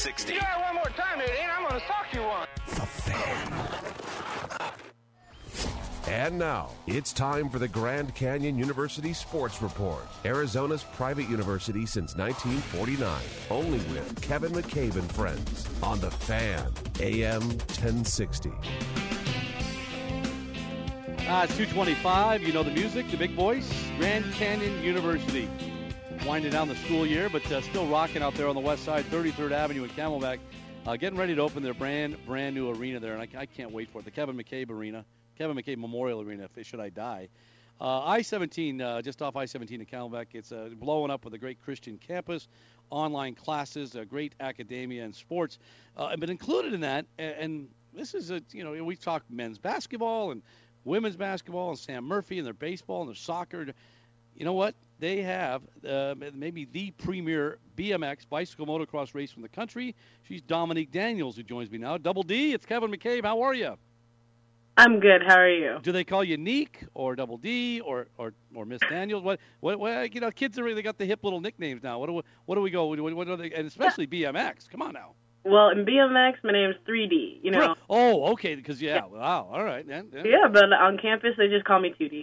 1060. You got one more time, it ain't. I'm going to sock you one. The Fan. And now, it's time for the Grand Canyon University Sports Report. Arizona's private university since 1949. Only with Kevin McCabe and friends on The Fan, AM 1060. It's 2:25. You know the music, the big voice. Grand Canyon University. Winding down the school year, but still rocking out there on the west side, 33rd Avenue in Camelback. Getting ready to open their brand new arena there, and I can't wait for it. The Kevin McCabe Arena. Kevin McCabe Memorial Arena, should I die. I-17, just off I-17 in Camelback. It's blowing up with a great Christian campus, online classes, a great academia and sports. But included in that, and this is, we've talked men's basketball and women's basketball and Sam Murphy and their baseball and their soccer. You know what? They have maybe the premier BMX bicycle motocross race from the country. She's Dominique Daniels, who joins me now. Double D, it's Kevin McCabe. How are you? I'm good. How are you? Do they call you Neek or Double D or Miss Daniels? What kids they got the hip little nicknames now. What do we go? What are they? And especially BMX. Come on now. Well, in BMX, my name's 3D. Oh, okay. Because wow. All right. Yeah, but on campus they just call me 2D.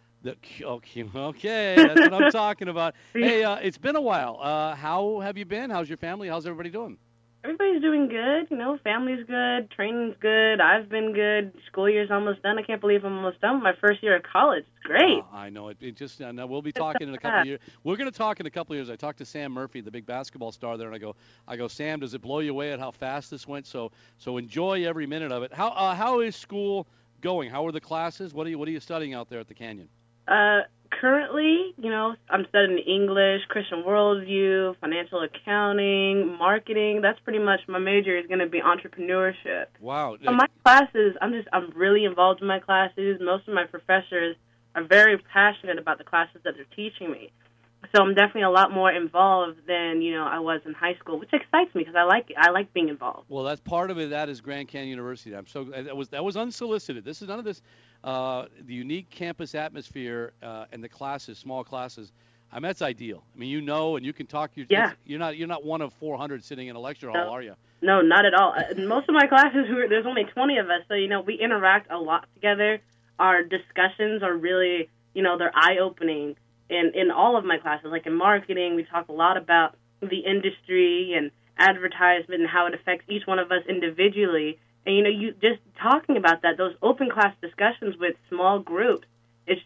Okay. That's what I'm talking about. Hey, it's been a while. How have you been? How's your family? How's everybody doing? Everybody's doing good. Family's good. Training's good. I've been good. School year's almost done. I can't believe I'm almost done with my first year of college. It's great. I know. It just we'll be talking in a couple of years. We're going to talk in a couple of years. I talked to Sam Murphy, the big basketball star there, and I go, Sam, does it blow you away at how fast this went? So enjoy every minute of it. How is school going? How are the classes? What are you studying out there at the Canyon? Currently, I'm studying English, Christian worldview, financial accounting, marketing. That's pretty much my major is going to be entrepreneurship. Wow. So my classes, I'm really involved in my classes. Most of my professors are very passionate about the classes that they're teaching me. So I'm definitely a lot more involved than, I was in high school, which excites me because I like it. I like being involved. Well, that's part of it. That is Grand Canyon University. That was unsolicited. This is none of this. The unique campus atmosphere and the classes, small classes. That's ideal. And you can talk. You're not one of 400 sitting in a lecture hall, are you? No, not at all. Most of my classes, there's only 20 of us, so we interact a lot together. Our discussions are really, they're eye-opening. In all of my classes, like in marketing, we talk a lot about the industry and advertisement and how it affects each one of us individually. And, you just talking about that, those open class discussions with small groups, it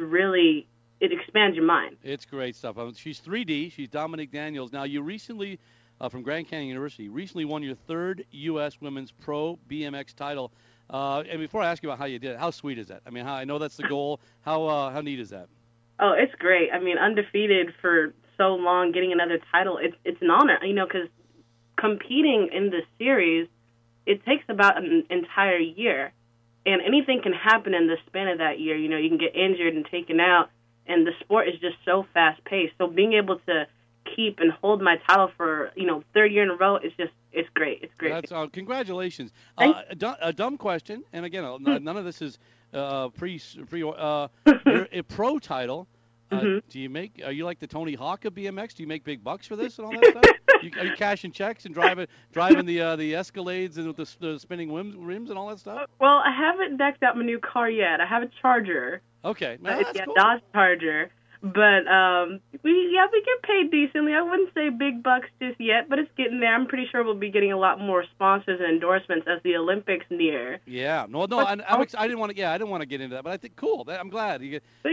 expands your mind. It's great stuff. She's 3D. She's Dominique Daniels. Now, you recently, from Grand Canyon University, won your third U.S. Women's Pro BMX title. And before I ask you about how you did it, how sweet is that? I know that's the goal. How neat is that? Oh, it's great. Undefeated for so long, getting another title, it's an honor, because competing in this series, it takes about an entire year, and anything can happen in the span of that year. You can get injured and taken out, and the sport is just so fast-paced. So being able to keep and hold my title for, third year in a row, it's great. It's great. That's congratulations. A dumb question, and again, none of this is you're a pro title. Mm-hmm. Are you like the Tony Hawk of BMX? Do you make big bucks for this and all that stuff? Are you cashing checks and driving the Escalades and with the spinning rims and all that stuff? Well, I haven't decked out my new car yet. I have a Charger. Okay, It's cool. Dodge Charger. But we get paid decently. I wouldn't say big bucks just yet, but it's getting there. I'm pretty sure we'll be getting a lot more sponsors and endorsements as the Olympics near. Yeah, I didn't want to get into that, but I think cool. I'm glad.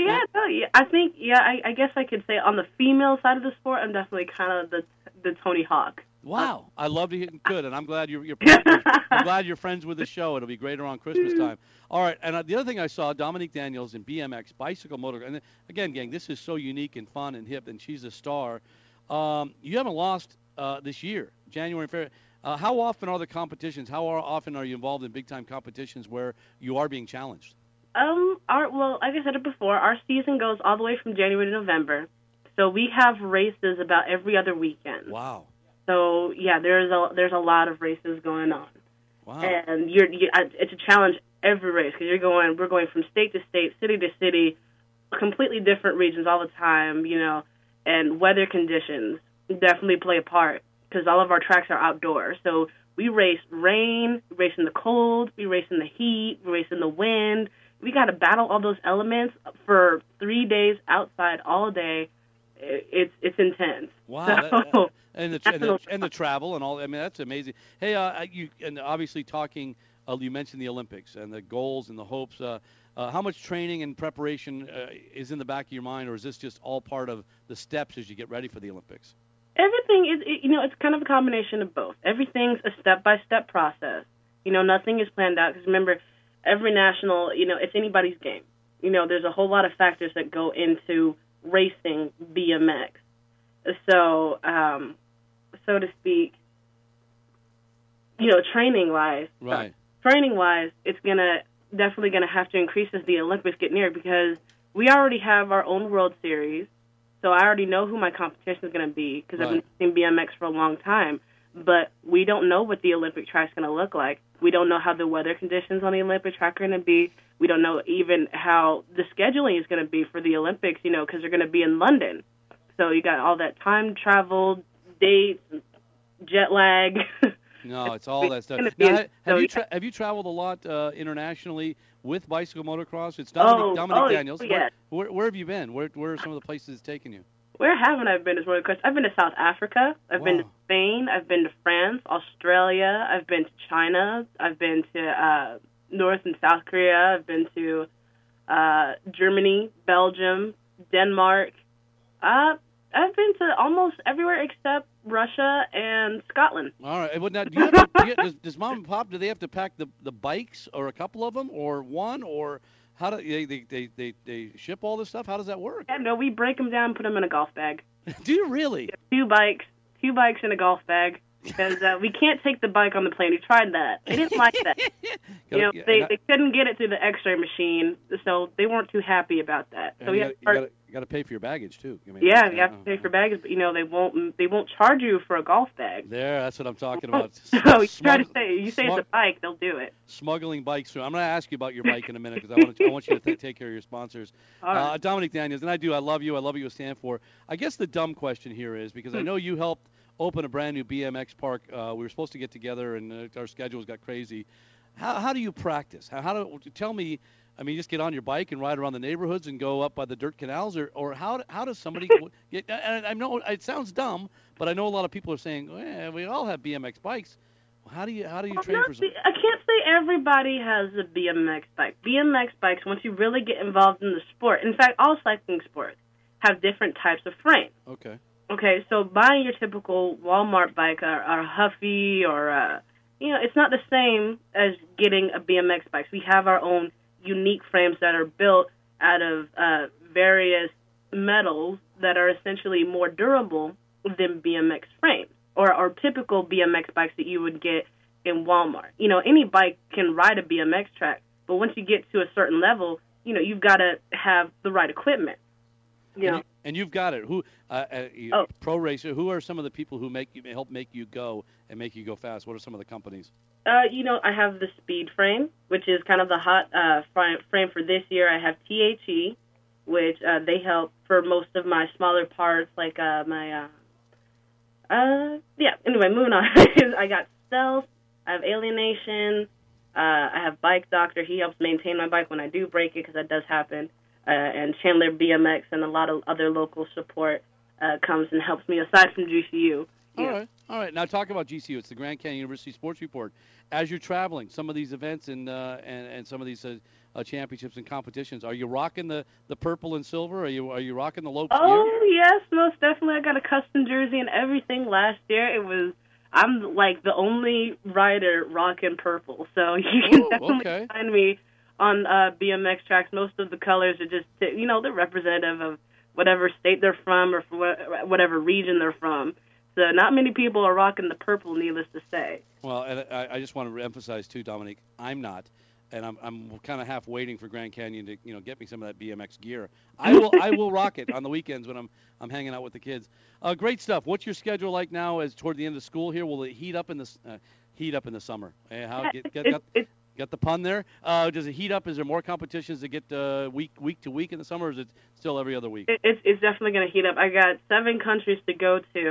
I guess I could say on the female side of the sport, I'm definitely kind of the Tony Hawk. Wow, I love to hear good, and I'm glad you're I'm glad you're friends with the show. It'll be great around Christmas time. All right, and the other thing I saw, Dominique Daniels in BMX, bicycle motor, and again, gang, this is so unique and fun and hip, and she's a star. You haven't lost this year, January and February. How often are the competitions? How often are you involved in big-time competitions where you are being challenged? Like I said it before, our season goes all the way from January to November, so we have races about every other weekend. Wow. So yeah, there's a lot of races going on. Wow. And it's a challenge every race because we're going from state to state, city to city, completely different regions all the time, and weather conditions definitely play a part. because all of our tracks are outdoors. So we race rain, we race in the cold, we race in the heat, we race in the wind. We got to battle all those elements for 3 days outside all day. It's intense. Wow. So, and the travel and all. I mean, that's amazing. Hey, and obviously talking, you mentioned the Olympics and the goals and the hopes. How much training and preparation is in the back of your mind, or is this just all part of the steps as you get ready for the Olympics? Everything is, it's kind of a combination of both. Everything's a step-by-step process. Nothing is planned out, because remember, every national, it's anybody's game. There's a whole lot of factors that go into racing BMX. So, so to speak, training-wise, right. Training-wise, it's definitely gonna have to increase as the Olympics get near, because we already have our own World Series. So I already know who my competition is going to be, because I've been racing BMX for a long time. But we don't know what the Olympic track's going to look like. We don't know how the weather conditions on the Olympic track are going to be. We don't know even how the scheduling is going to be for the Olympics, because they're going to be in London. So you got all that time travel, dates, jet lag. No, it's all that stuff. Now, have you traveled a lot internationally with bicycle motocross? It's Dominic Daniels. Yes. Where have you been? Where are some of the places it's taken you? Where haven't I been? I've been to South Africa. I've been to Spain. I've been to France, Australia. I've been to China. I've been to North and South Korea. I've been to Germany, Belgium, Denmark. I've been to almost everywhere except Russia and Scotland. All right. Well, now, does Mom and Pop, do they have to pack the bikes, or a couple of them, or one, or how do they ship all this stuff? How does that work? Yeah, no, we break them down and put them in a golf bag. Do you really? Two bikes in a golf bag, because we can't take the bike on the plane. We tried that. They didn't like that. They couldn't get it through the X-ray machine, so they weren't too happy about that. So you got to pay for your baggage too. You have to pay for baggage, but they won't charge you for a golf bag. That's what I'm talking about. So you say it's a bike, they'll do it. Smuggling bikes through. I'm going to ask you about your bike in a minute, because I want you to take care of your sponsors. Right. Dominic Daniels, and I love you. I love what you stand for. I guess the dumb question here is, because I know you helped open a brand new BMX park. We were supposed to get together, and our schedules got crazy. How do you practice? Tell me. I mean, you just get on your bike and ride around the neighborhoods and go up by the dirt canals, or how does somebody get? And I know it sounds dumb, but I know a lot of people are saying, we all have BMX bikes. Well, how do you train for something? I can't say everybody has a BMX bike. BMX bikes, once you really get involved in the sport, in fact, all cycling sports have different types of frames. Okay, so buying your typical Walmart bike or Huffy or it's not the same as getting a BMX bike. So we have our own unique frames that are built out of various metals that are essentially more durable than BMX frames or typical BMX bikes that you would get in Walmart. Any bike can ride a BMX track, but once you get to a certain level, you've got to have the right equipment. And you've got it. Pro racer. Who are some of the people who help make you go and make you go fast? What are some of the companies? I have the Speed frame, which is kind of the hot frame for this year. I have THE, which they help for most of my smaller parts, like my. Anyway, moving on. I got Stealth. I have Alienation. I have Bike Doctor. He helps maintain my bike when I do break it, because that does happen. And Chandler BMX and a lot of other local support comes and helps me, aside from GCU. All right. Now talk about GCU. It's the Grand Canyon University Sports Report. As you're traveling, some of these events and some of these championships and competitions, are you rocking the purple and silver? Are you rocking the Lopes gear? Oh yes, most definitely. I got a custom jersey and everything last year. I'm like the only rider rocking purple, so you can definitely find me on BMX tracks. Most of the colors are just, they're representative of whatever state they're from or whatever region they're from. So not many people are rocking the purple, needless to say. Well, and I just want to emphasize, too, Dominic, I'm not. And I'm kind of half waiting for Grand Canyon to get me some of that BMX gear. I will rock it on the weekends when I'm hanging out with the kids. Great stuff. What's your schedule like now as toward the end of school here? Will it heat up in the summer? Got the pun there. Does it heat up? Is there more competitions that get week to week in the summer, or is it still every other week? It's definitely going to heat up. I got 7 countries to go to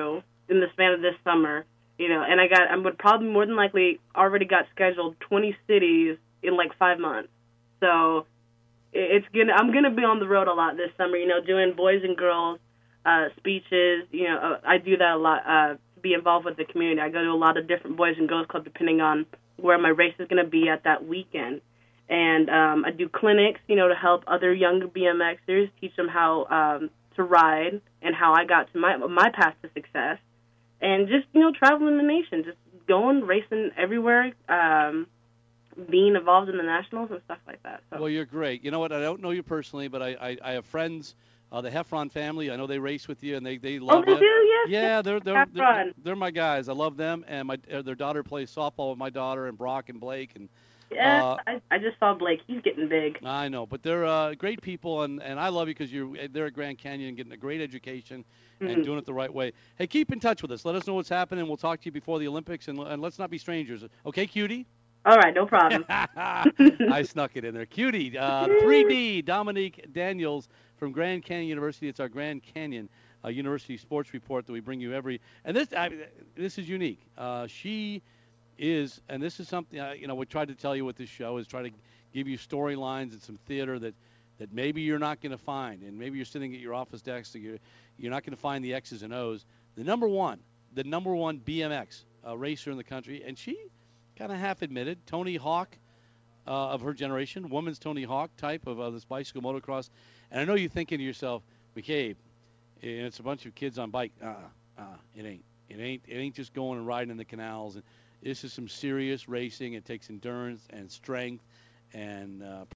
in the span of this summer. And I would probably more than likely already got scheduled 20 cities in like 5 months. So I'm gonna be on the road a lot this summer. Doing boys and girls speeches. I do that a lot to be involved with the community. I go to a lot of different boys and girls clubs depending on where my race is gonna be at that weekend. And I do clinics, to help other younger BMXers, teach them how to ride and how I got to my path to success. And just, traveling the nation, just going, racing everywhere, being involved in the nationals and stuff like that. So. Well, you're great. You know what? I don't know you personally, but I have friends, the Heffron family. I know they race with you, and they love it. Oh, they do? Yes. Yeah, they're my guys. I love them, and their daughter plays softball with my daughter, and Brock and Blake. And yeah, I just saw Blake. He's getting big. I know, but they're great people, and I love you because they're at Grand Canyon getting a great education and doing it the right way. Hey, keep in touch with us. Let us know what's happening. We'll talk to you before the Olympics, and let's not be strangers. Okay, cutie? All right, no problem. I snuck it in there. Cutie, 3D, Dominique Daniels from Grand Canyon University. It's our Grand Canyon University Sports Report that we bring you and this is unique. She is, and this is something, we tried to tell you with this show, is try to give you storylines and some theater that maybe you're not going to find. And maybe you're sitting at your office desk, so you're not going to find the X's and O's. The number one BMX racer in the country, and she kind of half admitted, Tony Hawk of her generation, woman's Tony Hawk type of this bicycle motocross. And I know you're thinking to yourself, McCabe, it's a bunch of kids on bike. It ain't just going and riding in the canals. And this is some serious racing. It takes endurance and strength and